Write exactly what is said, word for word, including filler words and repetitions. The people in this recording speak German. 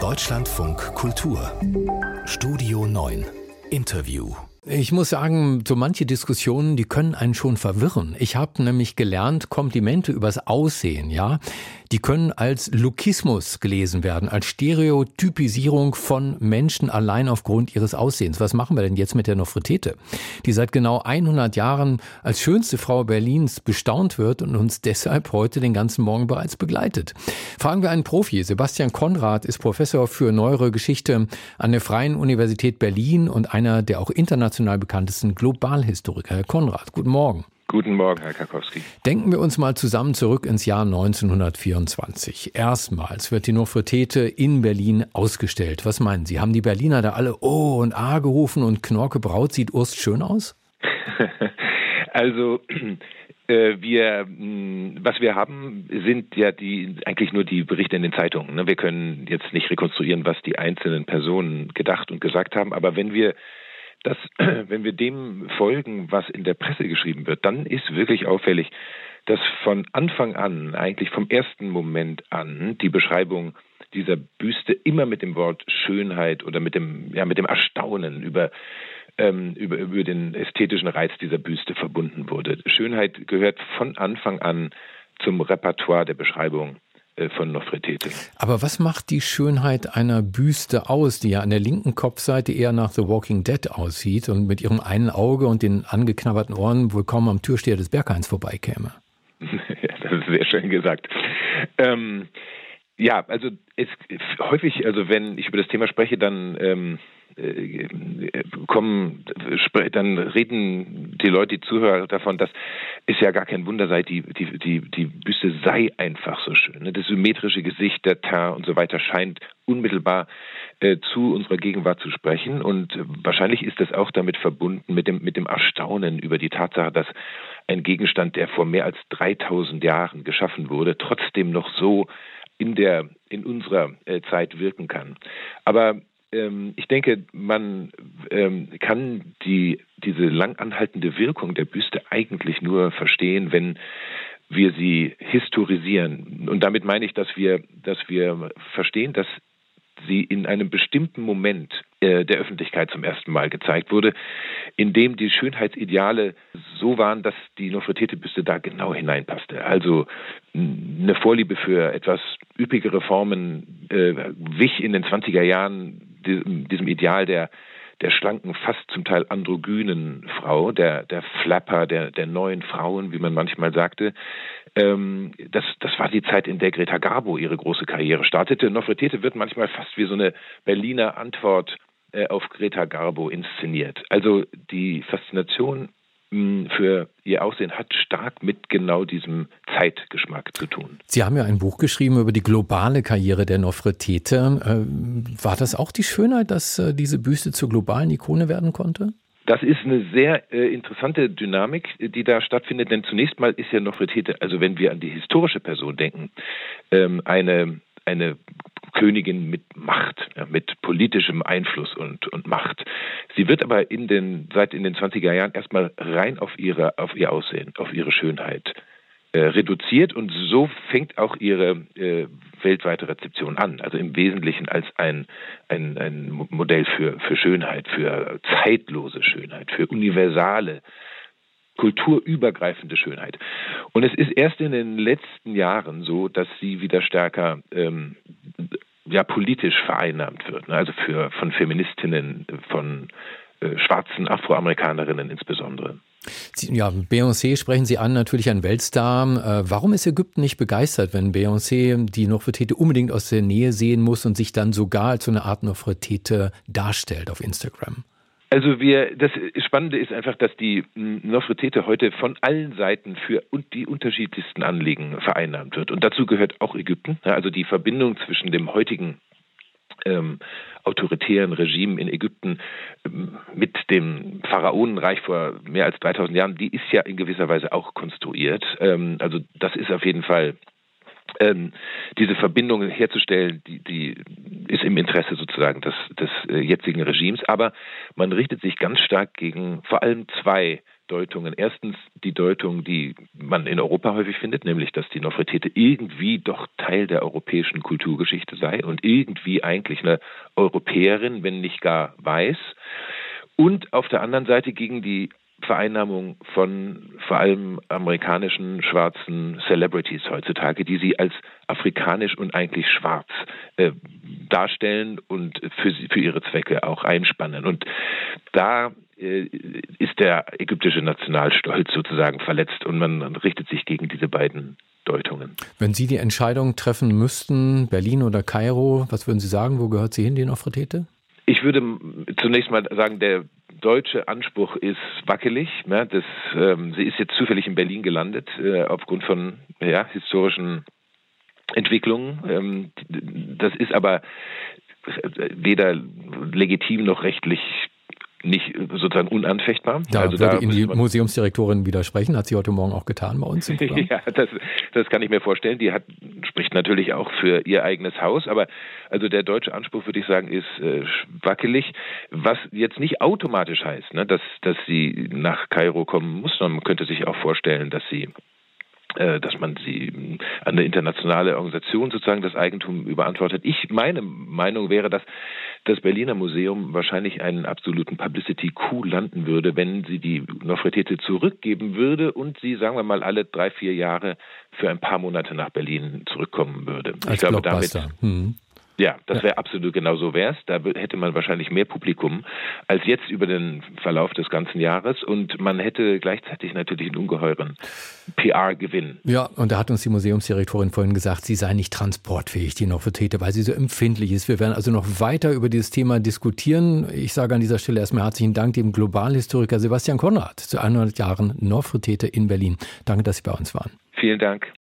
Deutschlandfunk Kultur Studio neun Interview. Ich muss sagen, so manche Diskussionen, die können einen schon verwirren. Ich habe nämlich gelernt, Komplimente übers Aussehen, ja, die können als Lookismus gelesen werden, als Stereotypisierung von Menschen allein aufgrund ihres Aussehens. Was machen wir denn jetzt mit der Nofretete, die seit genau hundert Jahren als schönste Frau Berlins bestaunt wird und uns deshalb heute den ganzen Morgen bereits begleitet? Fragen wir einen Profi. Sebastian Konrad ist Professor für Neuere Geschichte an der Freien Universität Berlin und einer der auch international bekanntesten Globalhistoriker. Herr Konrad, guten Morgen. Guten Morgen, Herr Karkowski. Denken wir uns mal zusammen zurück ins Jahr neunzehnhundertvierundzwanzig. Erstmals wird die Nofretete in Berlin ausgestellt. Was meinen Sie? Haben die Berliner da alle Oh und Ah gerufen und Knorke Braut sieht urst schön aus? Also äh, wir, mh, was wir haben, sind ja die eigentlich nur die Berichte in den Zeitungen. Ne? Wir können jetzt nicht rekonstruieren, was die einzelnen Personen gedacht und gesagt haben. Aber wenn wir Das, wenn wir dem folgen, was in der Presse geschrieben wird, dann ist wirklich auffällig, dass von Anfang an, eigentlich vom ersten Moment an, die Beschreibung dieser Büste immer mit dem Wort Schönheit oder mit dem, ja, mit dem Erstaunen über, ähm, über, über den ästhetischen Reiz dieser Büste verbunden wurde. Schönheit gehört von Anfang an zum Repertoire der Beschreibung von Nofretete. Aber was macht die Schönheit einer Büste aus, die ja an der linken Kopfseite eher nach The Walking Dead aussieht und mit ihrem einen Auge und den angeknabberten Ohren wohl kaum am Türsteher des Berghains vorbeikäme? Ja, das ist sehr schön gesagt. Ähm, ja, also es häufig, also wenn ich über das Thema spreche, dann ähm, äh, kommen, dann reden die Leute, die Zuhörer davon, dass es ja gar kein Wunder sei, die, die, die, die Büste sei einfach so schön. Das symmetrische Gesicht, der Teint und so weiter scheint unmittelbar äh, zu unserer Gegenwart zu sprechen. Und äh, wahrscheinlich ist das auch damit verbunden mit dem, mit dem Erstaunen über die Tatsache, dass ein Gegenstand, der vor mehr als dreitausend Jahren geschaffen wurde, trotzdem noch so in der, in unserer äh, Zeit wirken kann. Aber ähm, ich denke, man ähm, kann die, diese lang anhaltende Wirkung der Büste eigentlich nur verstehen, wenn wir sie historisieren. Und damit meine ich, dass wir, dass wir verstehen, dass sie in einem bestimmten Moment äh, der Öffentlichkeit zum ersten Mal gezeigt wurde, in dem die Schönheitsideale so waren, dass die Nofretete-Büste da genau hineinpasste. Also eine Vorliebe für etwas üppigere Formen äh, wich in den zwanziger Jahren diesem, diesem Ideal der der schlanken, fast zum Teil androgynen Frau, der, der Flapper, der, der neuen Frauen, wie man manchmal sagte. Ähm, das, das war die Zeit, in der Greta Garbo ihre große Karriere startete. Nofretete wird manchmal fast wie so eine Berliner Antwort äh, auf Greta Garbo inszeniert. Also die Faszination mh, für ihr Aussehen hat stark mit genau diesem Zeitgeschmack zu tun. Sie haben ja ein Buch geschrieben über die globale Karriere der Nofretete. Äh, war das auch die Schönheit, dass äh, diese Büste zur globalen Ikone werden konnte? Das ist eine sehr äh, interessante Dynamik, die da stattfindet, denn zunächst mal ist ja Nofretete, also wenn wir an die historische Person denken, ähm, eine, eine Königin mit Macht, ja, mit politischem Einfluss und, und Macht. Sie wird aber in den, seit in den zwanziger Jahren erstmal rein auf ihre, auf ihr Aussehen, auf ihre Schönheit äh, reduziert und so fängt auch ihre äh, weltweite Rezeption an. Also im Wesentlichen als ein, ein, ein Modell für, für Schönheit, für zeitlose Schönheit, für universale, kulturübergreifende Schönheit. Und es ist erst in den letzten Jahren so, dass sie wieder stärker ähm, ja, politisch vereinnahmt wird. Also für, von Feministinnen, von äh, schwarzen Afroamerikanerinnen insbesondere. Ja, Beyoncé sprechen Sie an, natürlich ein Weltstar. Äh, warum ist Ägypten nicht begeistert, wenn Beyoncé die Nofretete unbedingt aus der Nähe sehen muss und sich dann sogar als so eine Art Nofretete darstellt auf Instagram? Also wir, das Spannende ist einfach, dass die Nofretete heute von allen Seiten für die unterschiedlichsten Anliegen vereinnahmt wird. Und dazu gehört auch Ägypten. Also die Verbindung zwischen dem heutigen ähm, autoritären Regime in Ägypten ähm, mit dem Pharaonenreich vor mehr als dreitausend Jahren, die ist ja in gewisser Weise auch konstruiert. Ähm, also das ist auf jeden Fall Ähm, diese Verbindung herzustellen, die, die ist im Interesse sozusagen des, des äh, jetzigen Regimes. Aber man richtet sich ganz stark gegen vor allem zwei Deutungen. Erstens die Deutung, die man in Europa häufig findet, nämlich, dass die Nofretete irgendwie doch Teil der europäischen Kulturgeschichte sei und irgendwie eigentlich eine Europäerin, wenn nicht gar weiß. Und auf der anderen Seite gegen die Vereinnahmung von vor allem amerikanischen schwarzen Celebrities heutzutage, die sie als afrikanisch und eigentlich schwarz äh, darstellen und für, sie, für ihre Zwecke auch einspannen. Und da äh, ist der ägyptische Nationalstolz sozusagen verletzt und man richtet sich gegen diese beiden Deutungen. Wenn Sie die Entscheidung treffen müssten, Berlin oder Kairo, was würden Sie sagen, wo gehört sie hin, die Nofretete? Ich würde zunächst mal sagen, der deutsche Anspruch ist wackelig. Ja, das, ähm, sie ist jetzt zufällig in Berlin gelandet, äh, aufgrund von ja, historischen Entwicklungen. Ähm, das ist aber weder legitim noch rechtlich nicht sozusagen unanfechtbar. Da also würde da Ihnen die Museumsdirektorin widersprechen, hat sie heute Morgen auch getan bei uns im Programm. Ja, das, das kann ich mir vorstellen. Die hat, spricht natürlich auch für ihr eigenes Haus, aber also der deutsche Anspruch, würde ich sagen, ist äh, wackelig, was jetzt nicht automatisch heißt, ne, dass, dass sie nach Kairo kommen muss, sondern man könnte sich auch vorstellen, dass sie dass man sie an eine internationale Organisation sozusagen das Eigentum überantwortet. Ich, meine Meinung wäre, dass das Berliner Museum wahrscheinlich einen absoluten Publicity-Coup landen würde, wenn sie die Nofretete zurückgeben würde und sie, sagen wir mal, alle drei, vier Jahre für ein paar Monate nach Berlin zurückkommen würde. Als ich glaube, Blockbuster. damit Hm. Ja, das wäre absolut genau so wär's. Da hätte man wahrscheinlich mehr Publikum als jetzt über den Verlauf des ganzen Jahres und man hätte gleichzeitig natürlich einen ungeheuren P R-Gewinn. Ja, und da hat uns die Museumsdirektorin vorhin gesagt, sie sei nicht transportfähig, die Nofretete, weil sie so empfindlich ist. Wir werden also noch weiter über dieses Thema diskutieren. Ich sage an dieser Stelle erstmal herzlichen Dank dem Globalhistoriker Sebastian Konrad zu hundert Jahren Nofretete in Berlin. Danke, dass Sie bei uns waren. Vielen Dank.